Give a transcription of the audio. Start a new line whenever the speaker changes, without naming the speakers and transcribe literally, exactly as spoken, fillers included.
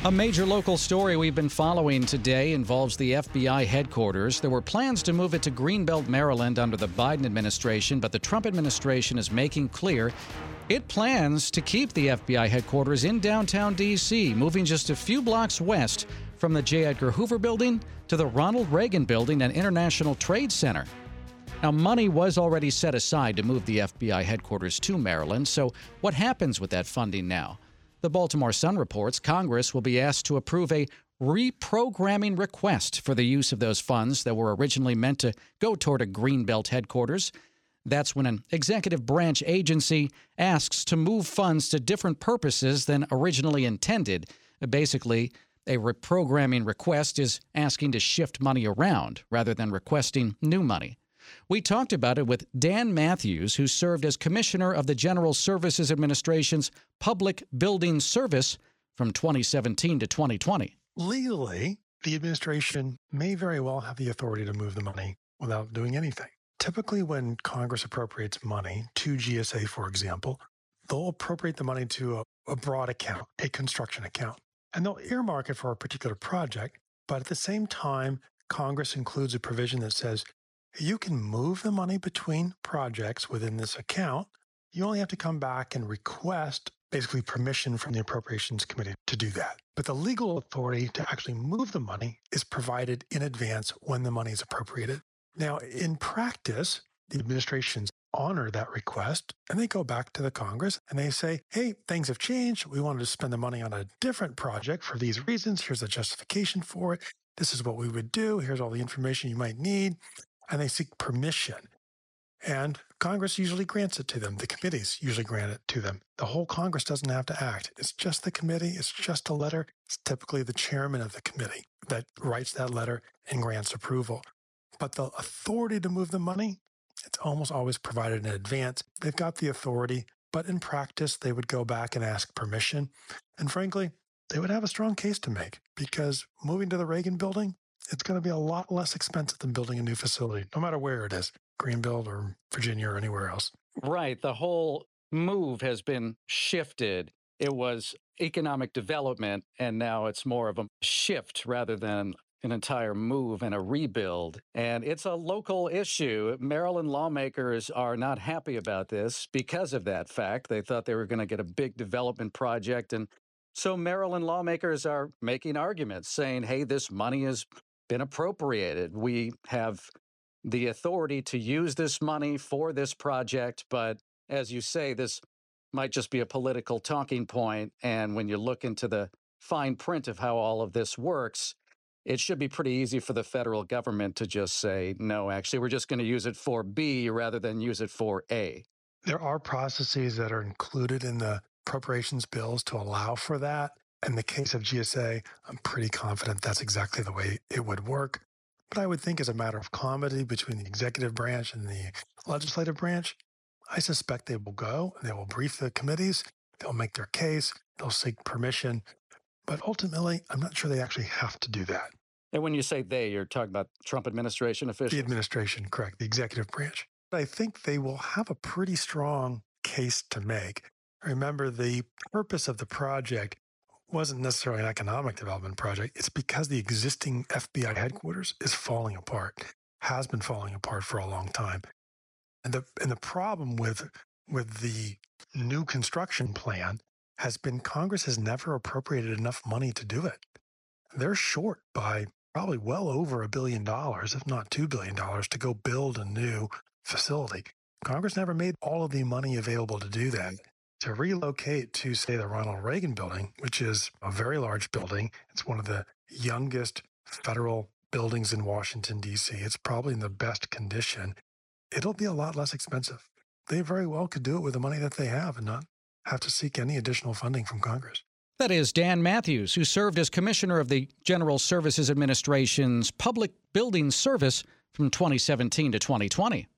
A major local story we've been following today involves the F B I headquarters. There were plans to move it to Greenbelt, Maryland under the Biden administration, but the Trump administration is making clear it plans to keep the F B I headquarters in downtown D C, moving just a few blocks west from the J. Edgar Hoover Building to the Ronald Reagan Building and International Trade Center. Now, money was already set aside to move the F B I headquarters to Maryland, so what happens with that funding now? The Baltimore Sun reports Congress will be asked to approve a reprogramming request for the use of those funds that were originally meant to go toward a Greenbelt headquarters. That's when an executive branch agency asks to move funds to different purposes than originally intended. Basically, a reprogramming request is asking to shift money around rather than requesting new money. We talked about it with Dan Matthews, who served as Commissioner of the General Services Administration's Public Building Service from twenty seventeen to twenty twenty.
Legally, the administration may very well have the authority to move the money without doing anything. Typically, when Congress appropriates money to G S A, for example, they'll appropriate the money to a, a broad account, a construction account, and they'll earmark it for a particular project. But at the same time, Congress includes a provision that says you can move the money between projects within this account. You only have to come back and request basically permission from the Appropriations Committee to do that. But the legal authority to actually move the money is provided in advance when the money is appropriated. Now, in practice, the administrations honor that request and they go back to the Congress and they say, hey, things have changed. We wanted to spend the money on a different project for these reasons. Here's a justification for it. This is what we would do. Here's all the information you might need. And they seek permission. And Congress usually grants it to them. The committees usually grant it to them. The whole Congress doesn't have to act. It's just the committee. It's just a letter. It's typically the chairman of the committee that writes that letter and grants approval. But the authority to move the money, it's almost always provided in advance. They've got the authority, but in practice, they would go back and ask permission. And frankly, they would have a strong case to make because moving to the Reagan Building, it's going to be a lot less expensive than building a new facility, no matter where it is, Greenbelt or Virginia or anywhere else.
Right. The whole move has been shifted. It was economic development, and now it's more of a shift rather than an entire move and a rebuild. And it's a local issue. Maryland lawmakers are not happy about this because of that fact. They thought they were going to get a big development project. And so Maryland lawmakers are making arguments saying, hey, this money has been appropriated. We have the authority to use this money for this project. But as you say, this might just be a political talking point. And when you look into the fine print of how all of this works, it should be pretty easy for the federal government to just say, no, actually, we're just going to use it for B rather than use it for A.
There are processes that are included in the appropriations bills to allow for that. In the case of G S A, I'm pretty confident that's exactly the way it would work. But I would think as a matter of comity between the executive branch and the legislative branch, I suspect they will go and they will brief the committees. They'll make their case. They'll seek permission. But ultimately, I'm not sure they actually have to do that.
And when you say they, you're talking about Trump administration officials?
The administration, correct, the executive branch. I think they will have a pretty strong case to make. Remember, the purpose of the project wasn't necessarily an economic development project. It's because the existing F B I headquarters is falling apart, has been falling apart for a long time. And the and the problem with with the new construction plan has been Congress has never appropriated enough money to do it. They're short by probably well over a billion dollars, if not two billion dollars, to go build a new facility. Congress never made all of the money available to do that. To relocate to, say, the Ronald Reagan Building, which is a very large building, it's one of the youngest federal buildings in Washington, D C. It's probably in the best condition. It'll be a lot less expensive. They very well could do it with the money that they have and not have to seek any additional funding from Congress.
That is Dan Matthews, who served as Commissioner of the General Services Administration's Public Building Service from twenty seventeen to twenty twenty.